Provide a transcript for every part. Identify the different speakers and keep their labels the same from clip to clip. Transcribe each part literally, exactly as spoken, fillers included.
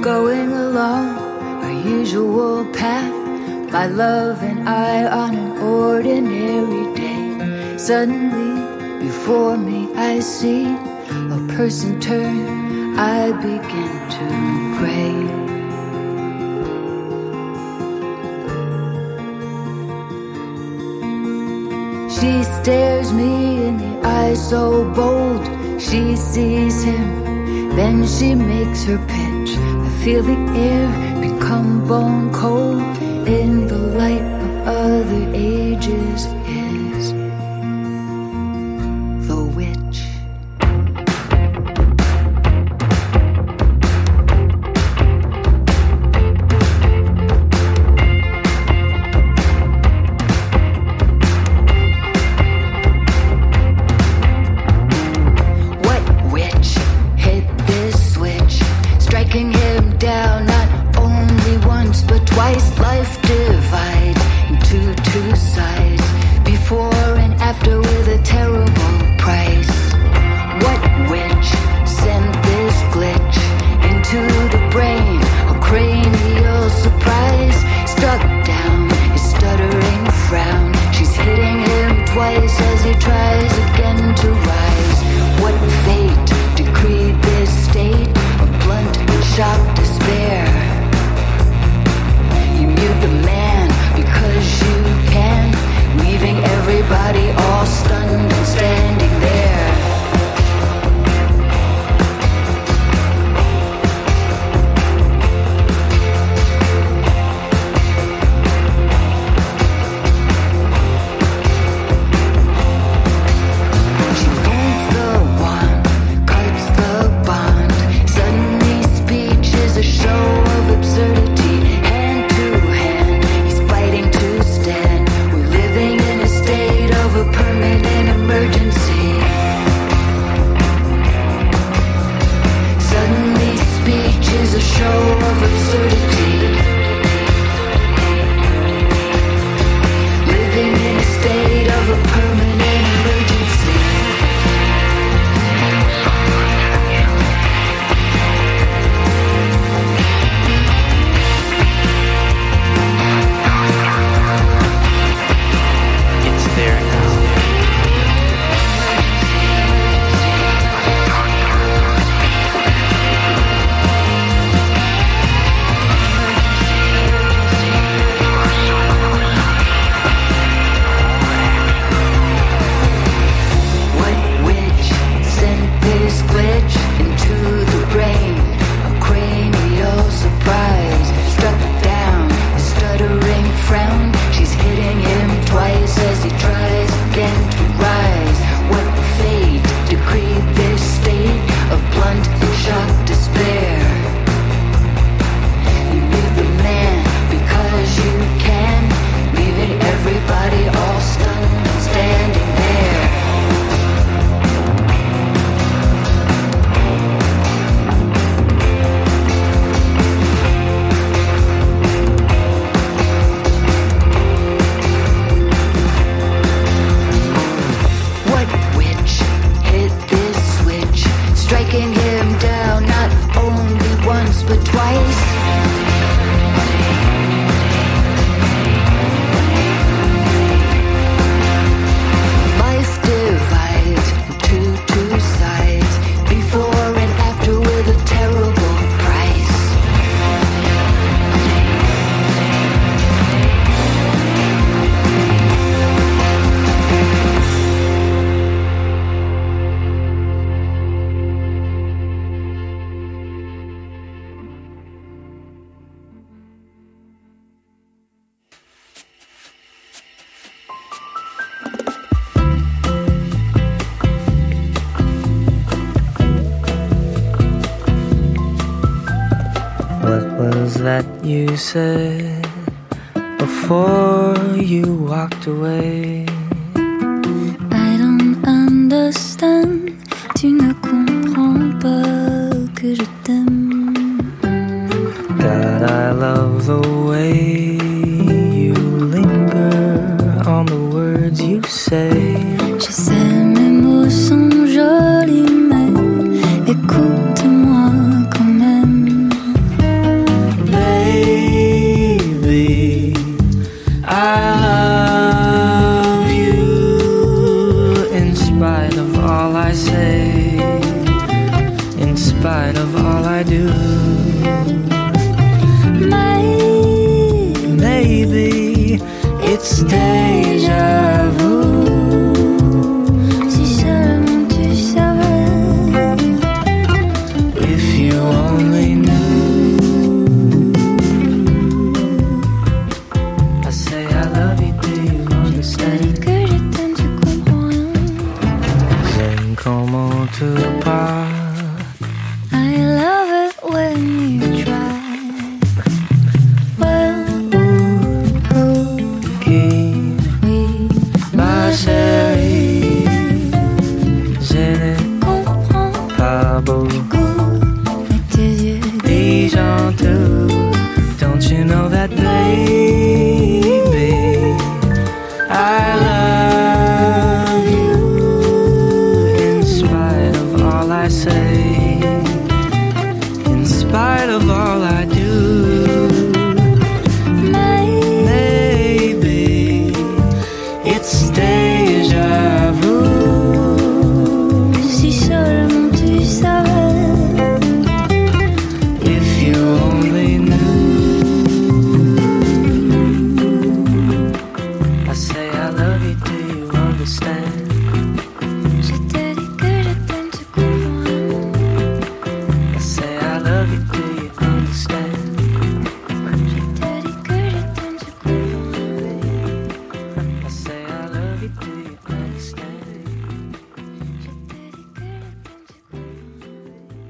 Speaker 1: going along our usual path, my love and I on an ordinary day. Suddenly, before me I see a person turn, I begin to pray. She stares me in the eye so bold, she sees him, then she makes her pitch. I feel the air become bone cold in the light of other ages is the witch. What witch hit this switch, striking him down not only once but twice? Life divides into two sides, before and after, with a terrible price. What witch sent this glitch into the brain? A cranial surprise, struck down his stuttering frown. She's hitting him twice as he tries again to rise. What fate decreed this state of blunt and shocked despair? You mute the man because you can, leaving everybody all stunned and standing there. She holds the wand, cuts the bond. Suddenly speech is a show of absurdity. Hand to hand, he's fighting to stand. We're living in a state of a permanent emergency. Suddenly speech is a show of absurdity. Living in a state of a permanent emergency.
Speaker 2: It's there now.
Speaker 1: What witch sent this glitch into the brain? A cranial surprise, struck down a stuttering frown. She's hitting him twice as he tries again to rise. What fate decreed this state of blunt and shocked despair? You mute the man because you can, leaving everybody all stunned and standing there. What witch hit this switch, striking him down not only once but twice? Life divides into two sides, before and after, with a terrible price.
Speaker 3: What was that you said before you walked away?
Speaker 4: I don't understand. Tu ne comprends pas que je t'aime.
Speaker 3: God, I love the way you linger on the words you say.
Speaker 4: Je sais mes mots sont jolis, mais écoute-moi quand même.
Speaker 3: baby, it's déjà vu.
Speaker 4: Si seulement tu savais.
Speaker 3: If you only knew. I say I love you, do you understand?
Speaker 4: Que je t'aime, tu comprends rien.
Speaker 3: Then comment tu parles?
Speaker 4: I love it when you try. Well,
Speaker 3: Qui,
Speaker 4: oui,
Speaker 3: ma chérie, je ne
Speaker 4: comprends
Speaker 3: pas beaucoup.
Speaker 4: mais tes yeux
Speaker 3: Dijon too. Don't you know that, baby? I love you in spite of all I say, in spite of all I do. Maybe it's déjà vu.
Speaker 4: si seulement tu savais.
Speaker 3: If you only knew. I say I love you, do you understand?
Speaker 4: Je te dis que je t'aime, tu comprends rien.
Speaker 3: I say I love you, do you understand?
Speaker 4: Je te dis que je t'aime, tu comprends rien.
Speaker 3: I say I love you, do you understand?
Speaker 4: Je te dis que je t'aime, tu comprends rien.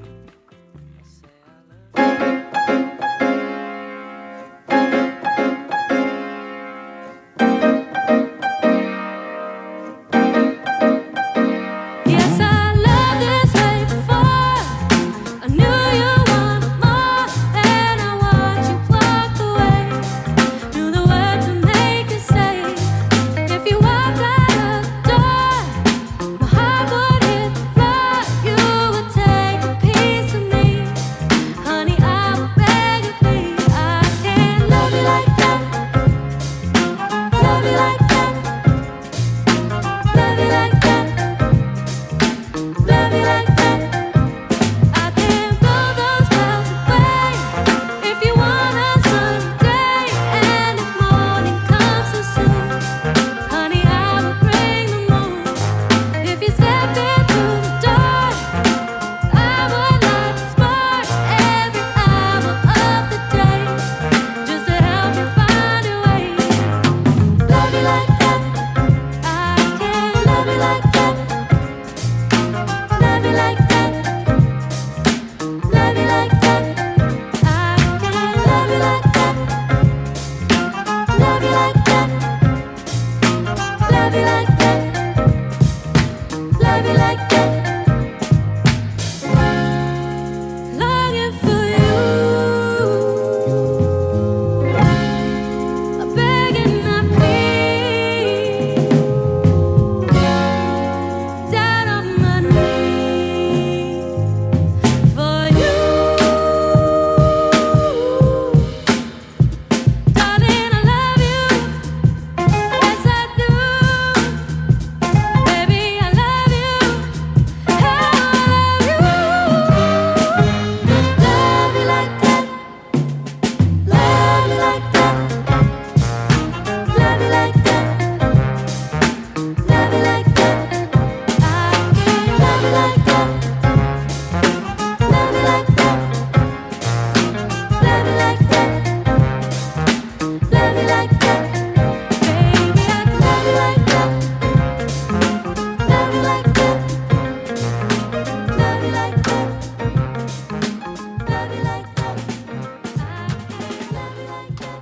Speaker 2: Yes, I loved this way before. I knew you wanted more, then I watched you walk away. Knew the words would make you say. If you walked out of the door, my heart would hit the floor. You would take a piece of me, honey. I would beg you, please. I can't love you like that. Love you like that. Love you like that. Love you like that. I can't blow those clouds away. If you want a sunny day, and if morning comes so soon, honey, I will bring the moon. If you step into the door, I would light the spark every hour of the day, just to help you find your way. Love you like that. I can't love you like that. Love you like that. Love you like that. I can't love you like that. Love you like that. Love you like that. Love you like that. Longing for you. I'm begging, I plead. Down on my knees for you, darling. I love you, yes I do, baby. I love you, I love you, love you like that, love you like that, love you like that, love you like that. I can't love you like that. Love you like that. Love you like that. Love you like that. Baby, I can love you like that. Love you like that. Love you like that. Love you like that. I can't love you like that.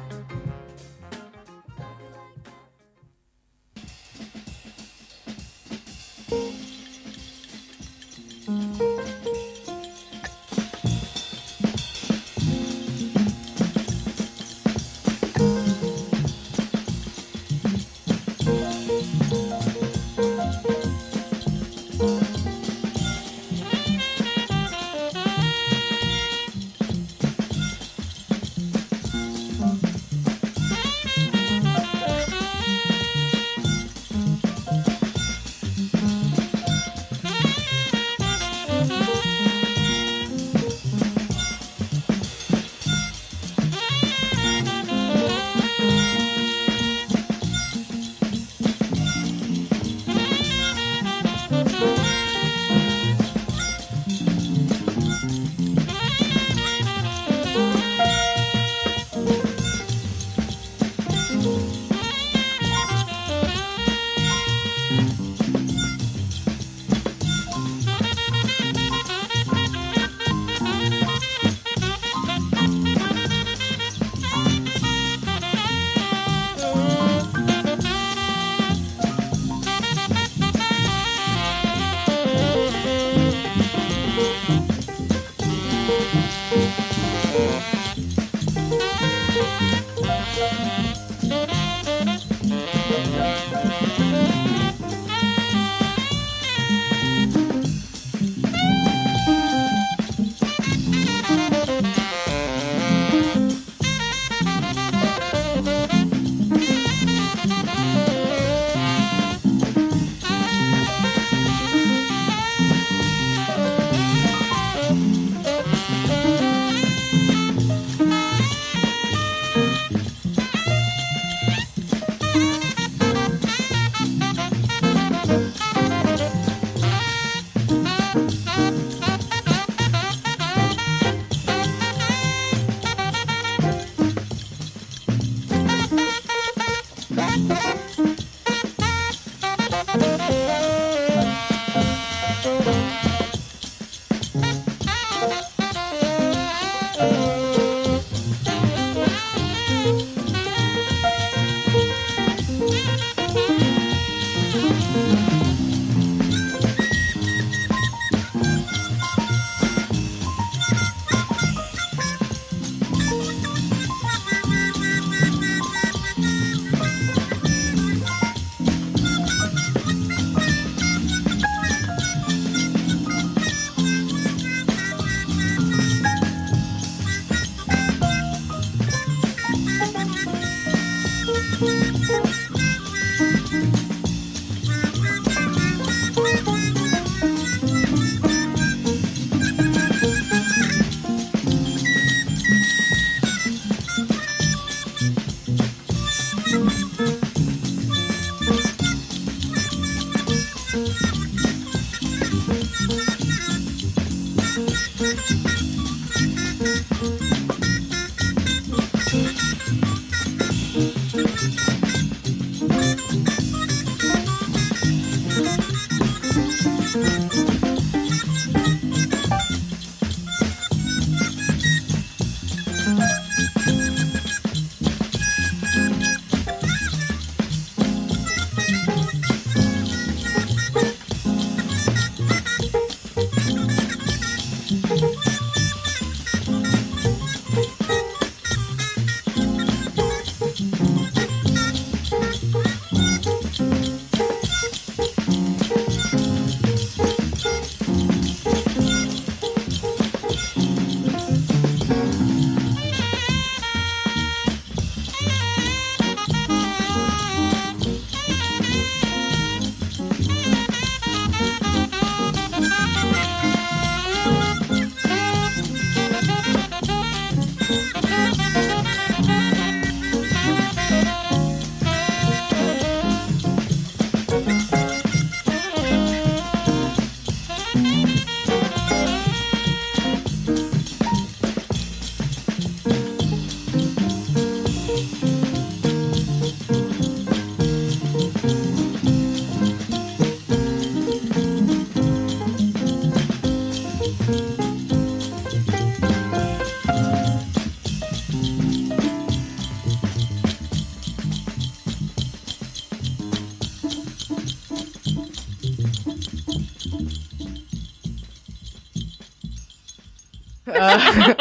Speaker 5: Uh,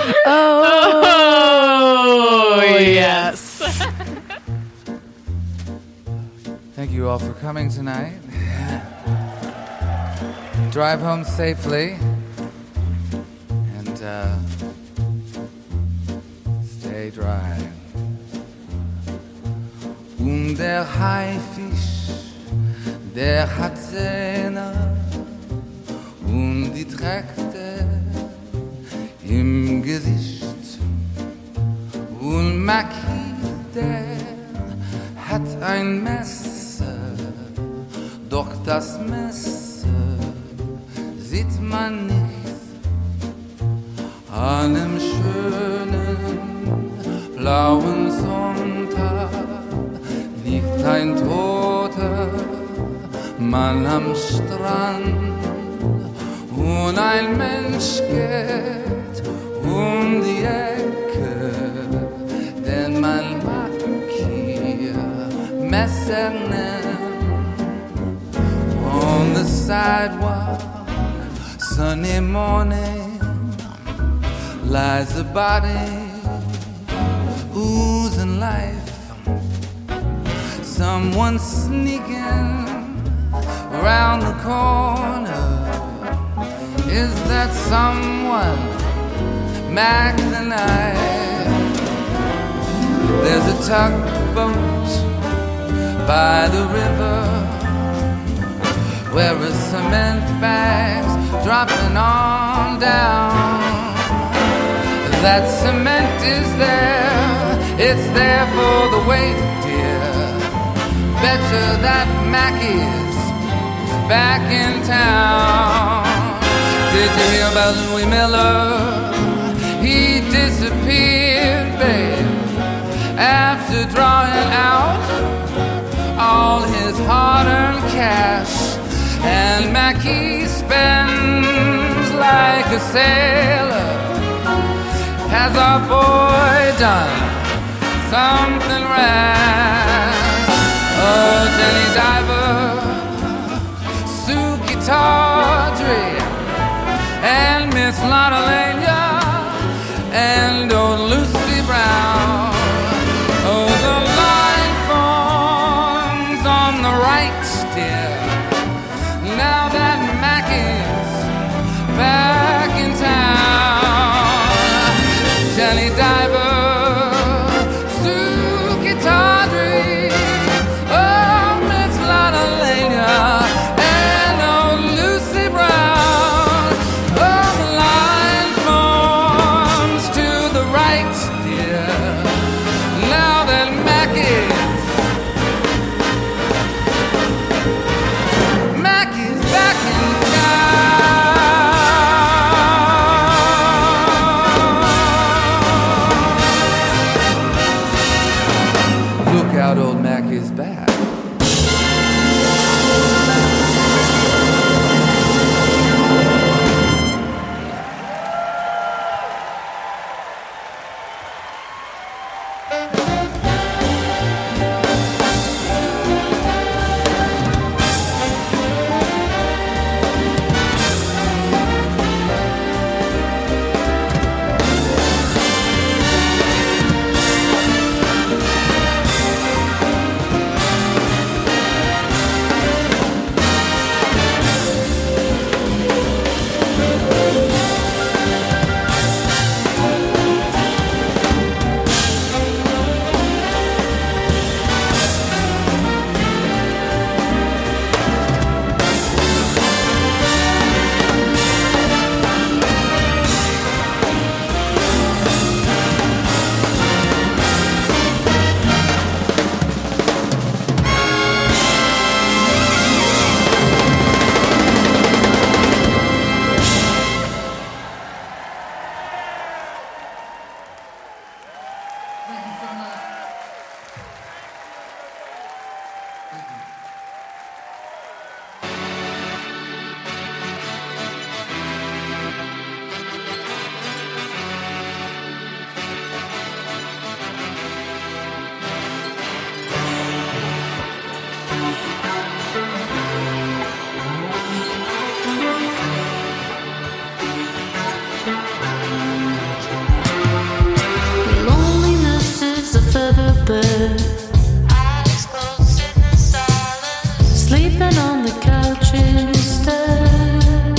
Speaker 5: oh, oh, yes.
Speaker 6: Thank you all for coming tonight. Drive home safely. And uh, stay dry. Und der Haifisch, der hat Zähne und die trägt er im Gesicht. Und Maki, der hat ein Messer, doch das Messer sieht man nicht. An einem schönen blauen Sonntag liegt ein toter Mann am Strand und ein Mensch geht um die Ecke, den man Maki Messer nennt. On the sidewalk, sunny morning, lies a body oozing life. Someone sneaking around the corner. Is that someone? Mac the Knife. There's a tugboat by the river where a cement bag's dropping on down. That cement is there, it's there for the weight, dear. Betcha that Mackie's back in town. Did you hear about Louis Miller? He disappeared, babe, after drawing out sailor, has our boy done something right? Oh, Jenny Diver, Suki Tawdry, and Miss Lotta Lenya, and old Lucy Brown. Oh, the line forms on the right, dear, now that Mac is back in town. Jenny Diver, Suki Tawdry, oh, Miss Lotta Lenya, and old Lucy Brown. Oh, the line forms to the right, dear, now that Mac is Mac is back in town. Look out, old Mac is back.
Speaker 2: Loneliness is a feather bed, eyes closed, sitting in silence, sleeping on the couch instead.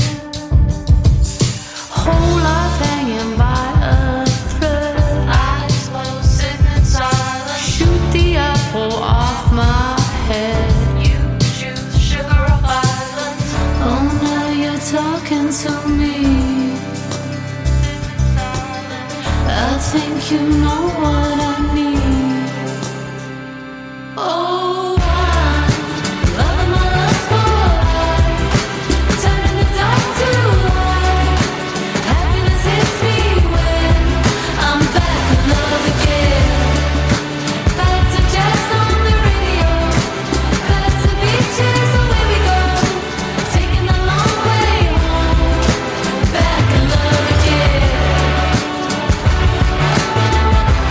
Speaker 2: Whole life hanging by a thread, eyes closed, sitting in silence. Shoot the apple off my head. You choose sugar or violence. Oh, now you're talking to me. I think you know what I need. Oh, I'm loving my lust for life, turning the dark to light. Happiness hits me when I'm back in love again. Back to jazz on the radio, back to beaches, away we go, taking the long way home. Back in love again.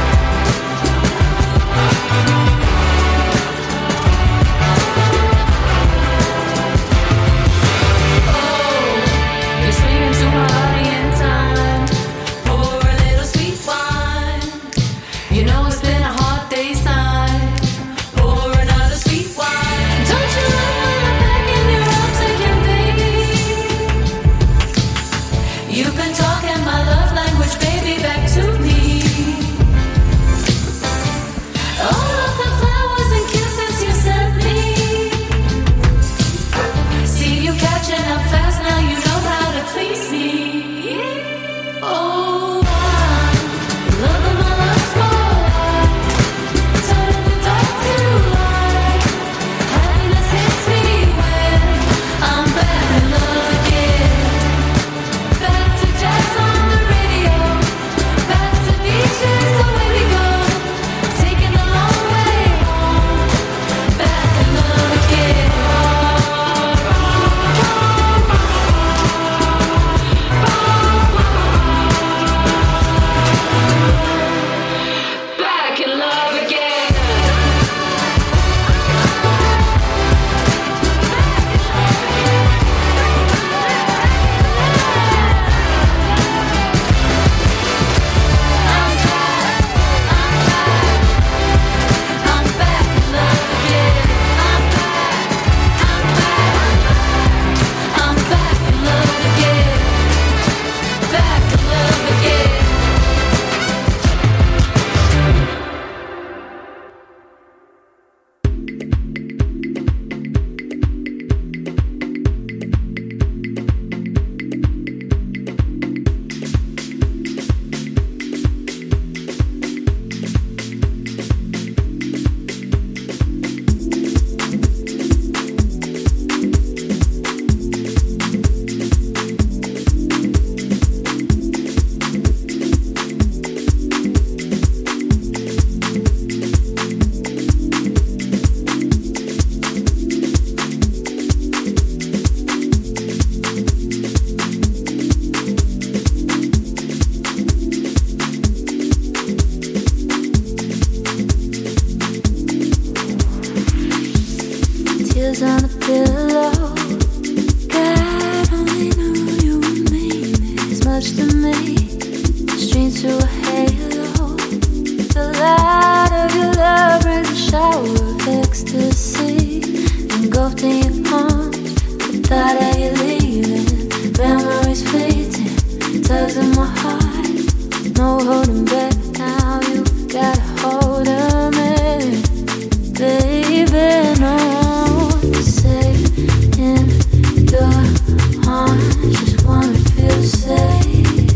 Speaker 4: tears on the pillow. God only knew you would mean as much to me. Stream through a halo. The light of your love brings a shower of ecstasy. Engulfed in your arms, the thought of you leaving. Memories fleeting, tugs in my heart. No holding back now, you got a hold of me. Baby, no, safe in your arms. Just wanna feel safe.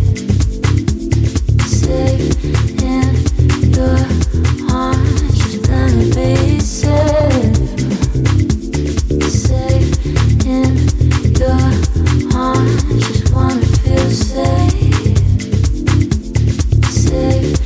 Speaker 4: Safe in your arms. Just let me be safe. Safe in your arms. Just wanna feel safe. Safe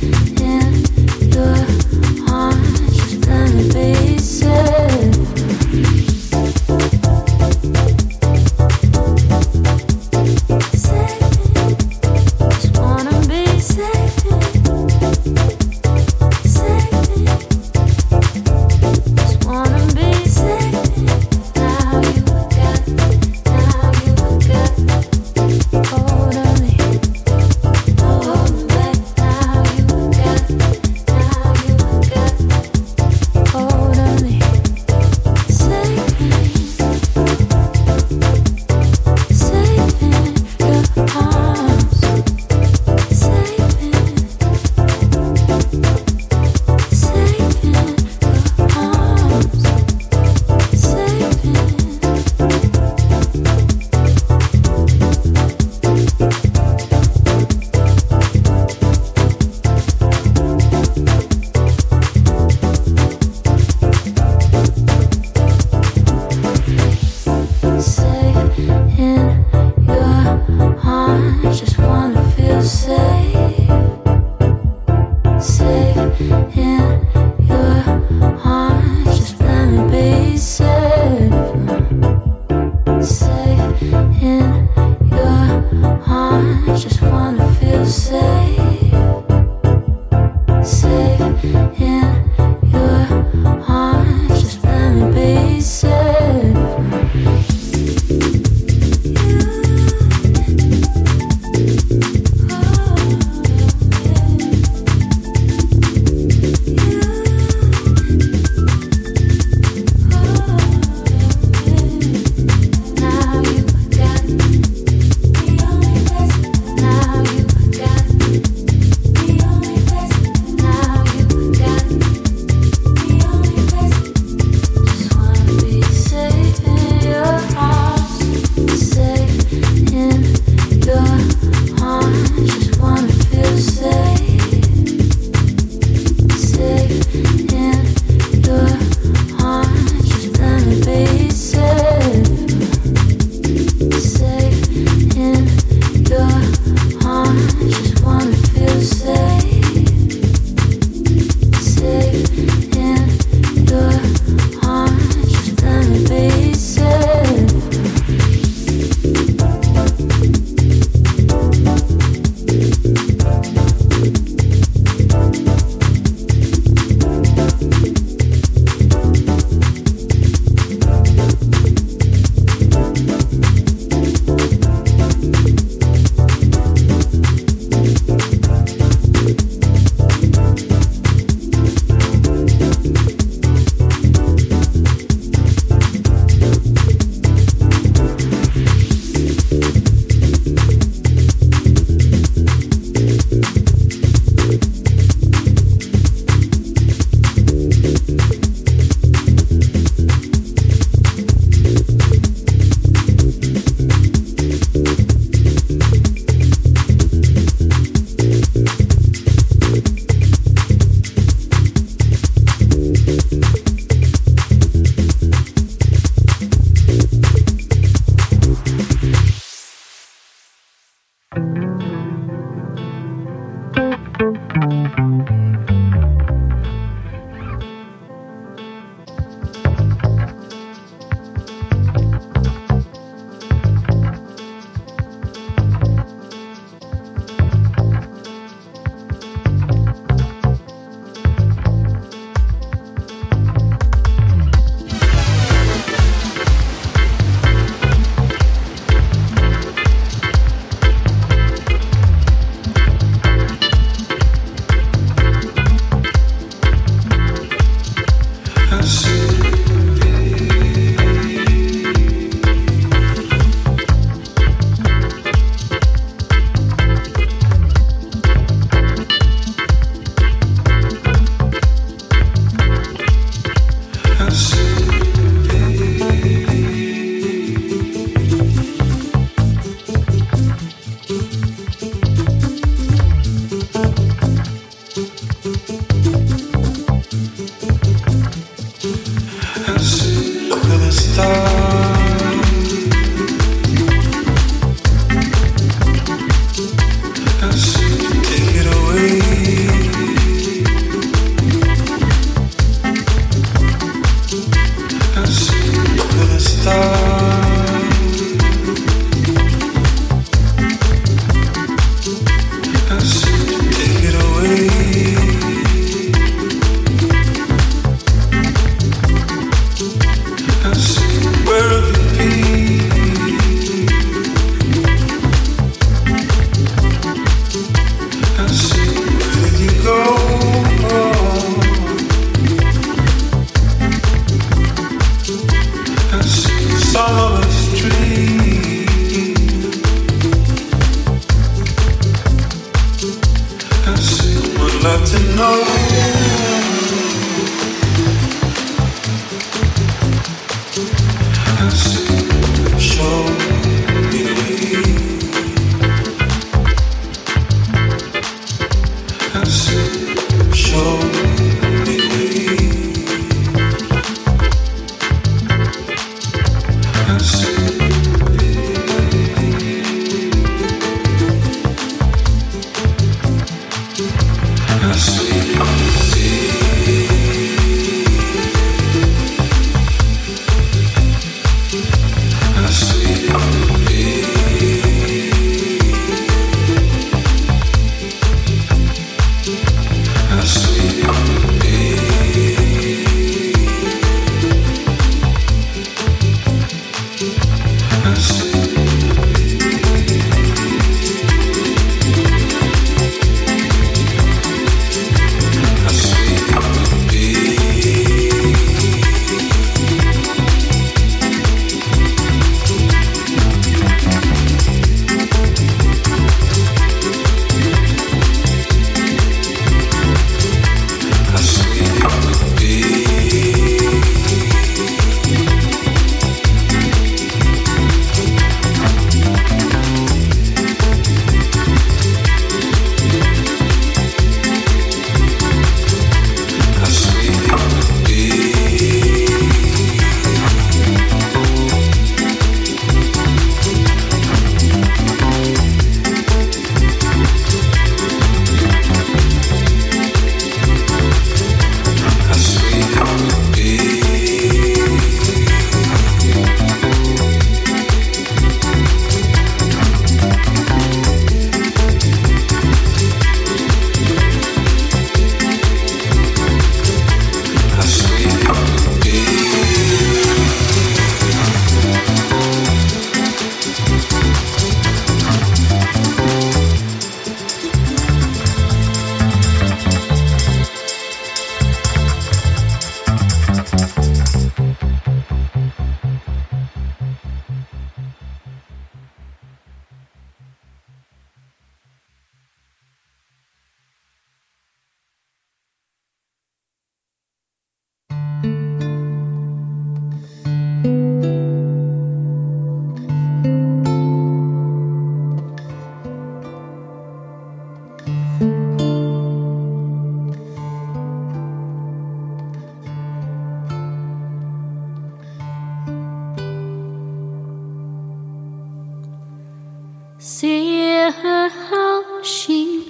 Speaker 4: See her how she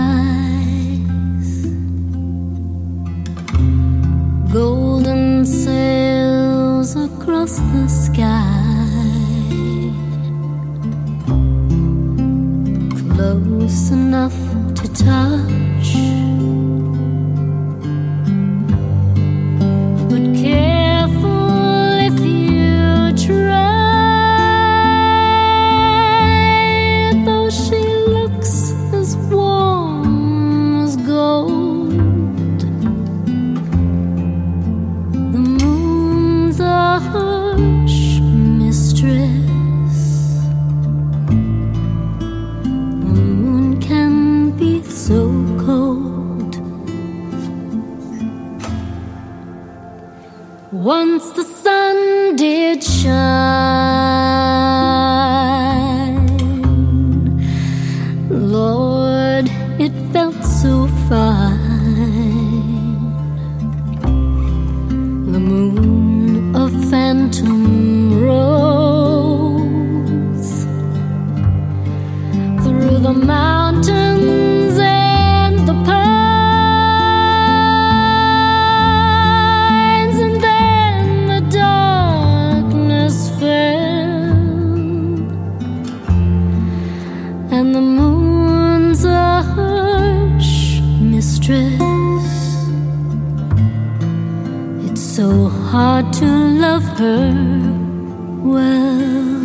Speaker 4: flies, golden sails across the sky, close enough to touch, but careful if you try. Once the sun did shine, Lord, it felt so fine. The moon, a phantom, rose through the mountains and the pines. hard to love her well.